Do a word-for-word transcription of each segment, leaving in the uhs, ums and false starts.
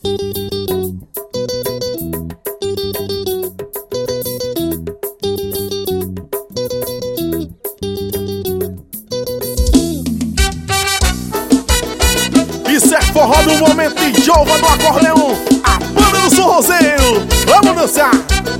Isso é forró do momento de Jova do acordeão, a banda do sorrozeiro. Vamos dançar!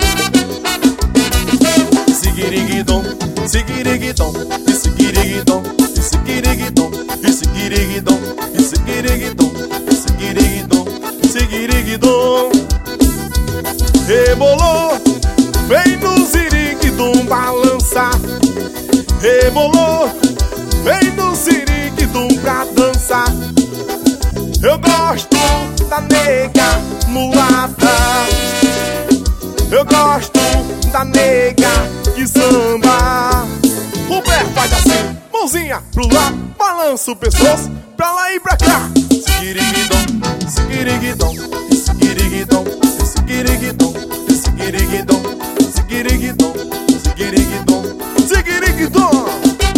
Seguiriguidom, seguiriguidom, seguiriguidom, seguiriguidom, seguiriguidom, seguiriguidom, seguiriguidom, seguiriguidom. Rebolou, vem no ziriguidom balançar. Rebolou, vem no ziriguidom pra dançar. Eu gosto da nega mulata, eu gosto da nega que samba. O pé faz assim, mãozinha pro lado, balança o pescoço pra lá e pra cá. Seguiriguidom, seguiriguidom, seguiriguidom, seguiriguidom, seguiriguidom, seguiriguidom, seguiriguidom, seguiriguidom.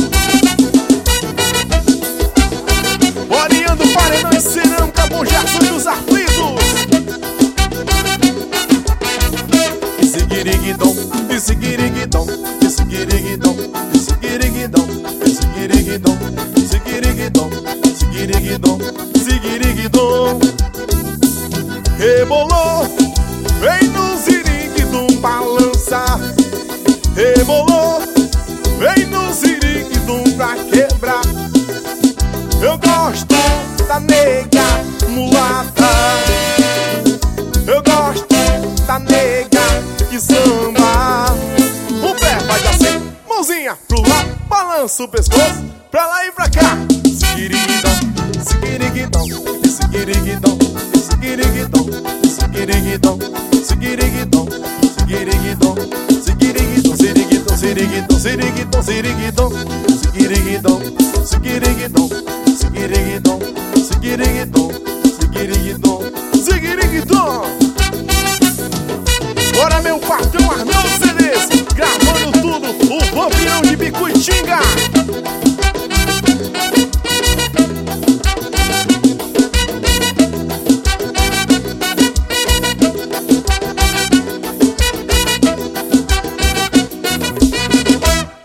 Oriando paredão e cerâmica, Bom Gerson dos aflitos. E seguiriguidom, e seguiriguidom, e seguiriguidom, e seguiriguidom, e seguiriguidom, seguiriguidom, seguiriguidom, seguiriguidom. Rebolou, vem no ziriguidom balançar. Rebolou, vem no ziriguidom pra quebrar. Eu gosto da nega mulata, eu gosto da nega que samba. O pé faz assim, mãozinha pro lado, balança o pescoço pra lá e pra cá. Seguiriguidom, seguiriguidom, seguiriguidom, seguiriguidom, seguiriguidom, seguiriguidom, seguiriguidom, seguiriguidom, seguiriguidom, seguiriguidom, seguiriguidom, seguiriguidom, seguiriguidom, seguiriguidom, seguiriguidom, seguiriguidom, seguiriguidom, seguiriguidom.